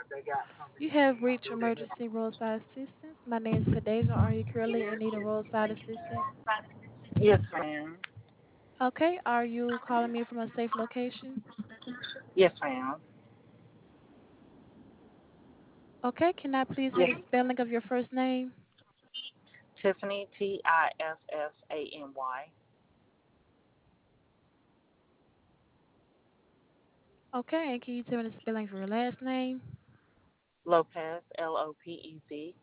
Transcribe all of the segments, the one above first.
You have reached emergency roadside assistance. My name is Kadeja. Are you currently in need of roadside assistance? Yes, ma'am. Okay, are you calling me from a safe location? Yes, ma'am. Okay, can I please get Yes. a spelling of your first name? Tiffany, Tiffany. Okay, and can you tell me the spelling of your last name? Lopez, Lopez.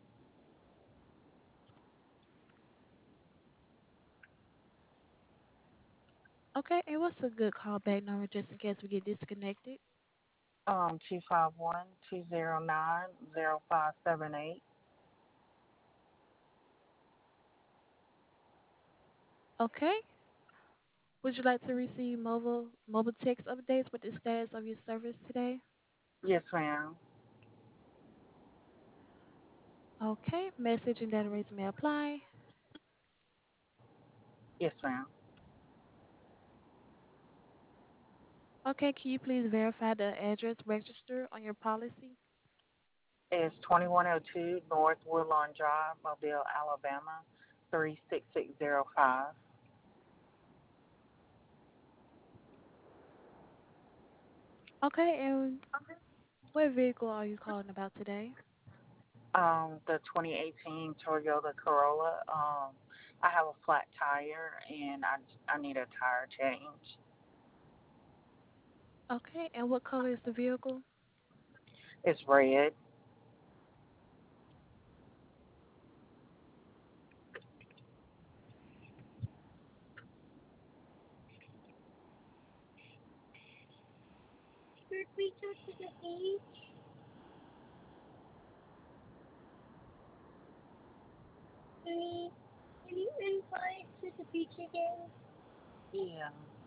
Okay, and what's a good callback number just in case we get disconnected? 251-209-0578. Okay, would you like to receive mobile text updates with the status of your service today? Yes, ma'am. Okay, message and data rates may apply. Yes, ma'am. Okay, can you please verify the address registered on your policy? It's 2102 North Woodlawn Drive, Mobile, Alabama, 36605. Okay, and what vehicle are you calling about today? The 2018 Toyota Corolla. I have a flat tire and I need a tire change. Okay, and what color is the vehicle? It's red. Yeah.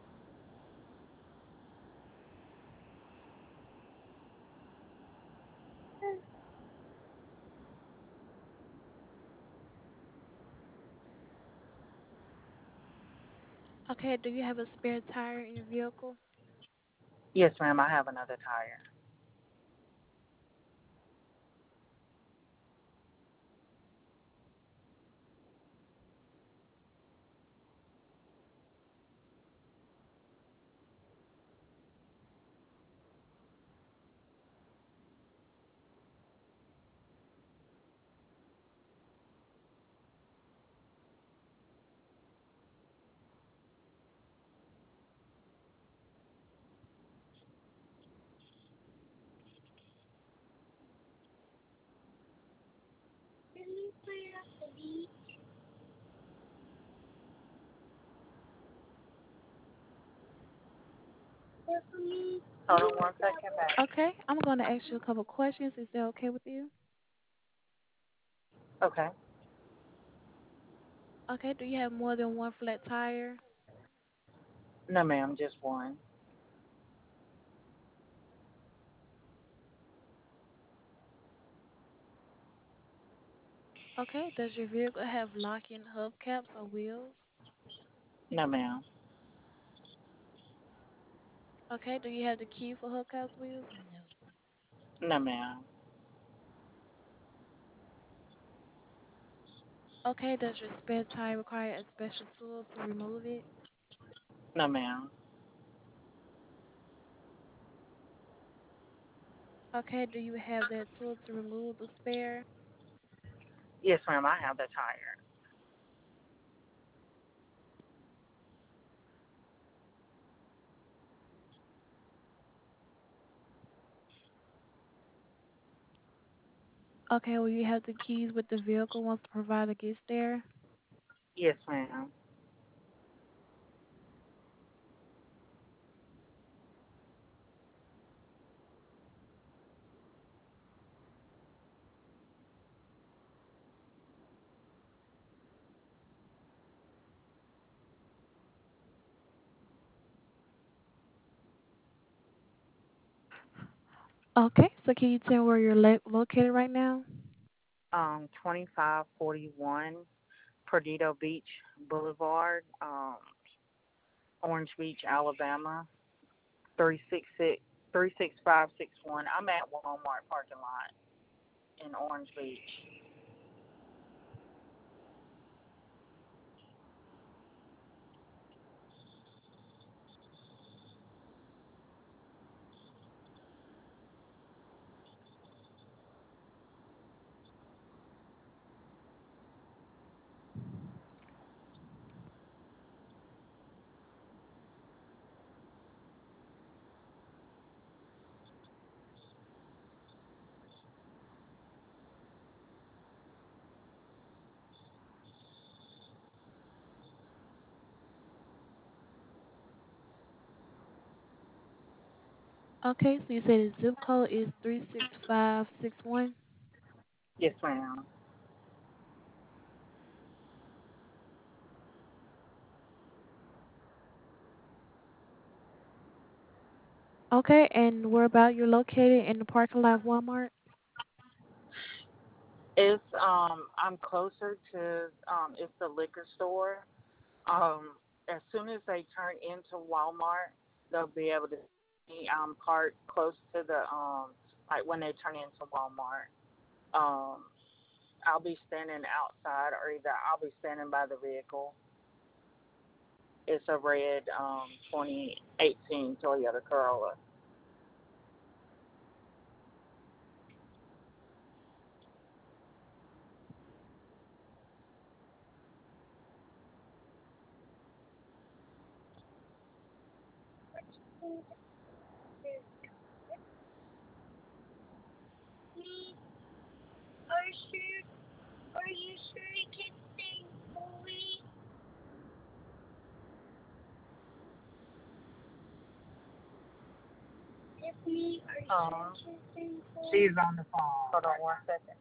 Okay, do you have a spare tire in your vehicle? Yes, ma'am. I have another tire. Hold on one second, back. Okay, I'm going to ask you a couple questions. Is that okay with you? Okay. Okay, do you have more than one flat tire? No, ma'am. Just one. Okay, does your vehicle have locking hubcaps or wheels? No, ma'am. Okay, do you have the key for hubcaps wheels? No. No, ma'am. Okay, does your spare tire require a special tool to remove it? No, ma'am. Okay, do you have that tool to remove the spare? Yes, ma'am. I have the tire. Okay, will you have the keys with the vehicle once the provider gets there? Yes, ma'am. Okay, so can you tell where you're located right now? 2541 Perdido Beach Boulevard, Orange Beach, Alabama, 366 36561. I'm at Walmart parking lot in Orange Beach. Okay, so you said the zip code is 36561. Yes, ma'am. Okay, and where about you're located in the parking lot of Walmart? I'm closer to it's the liquor store. As soon as they turn into Walmart, they'll be able to see parked close to the like when they turn into Walmart. Um, I'll be standing outside, or either I'll be standing by the vehicle. It's a red 2018 Toyota Corolla. She's on the phone. Hold on 1 second.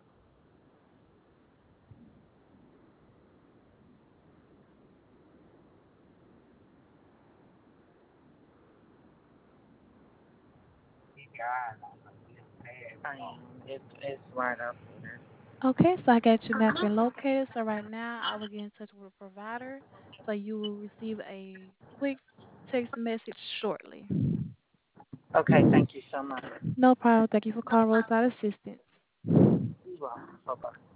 It's right up here. Okay, so I got your map and located. So right now, I will get in touch with a provider. So you will receive a quick text message shortly. Okay, thank you so much. No problem. Thank you for calling Roadside Assistance. You're welcome. Bye bye.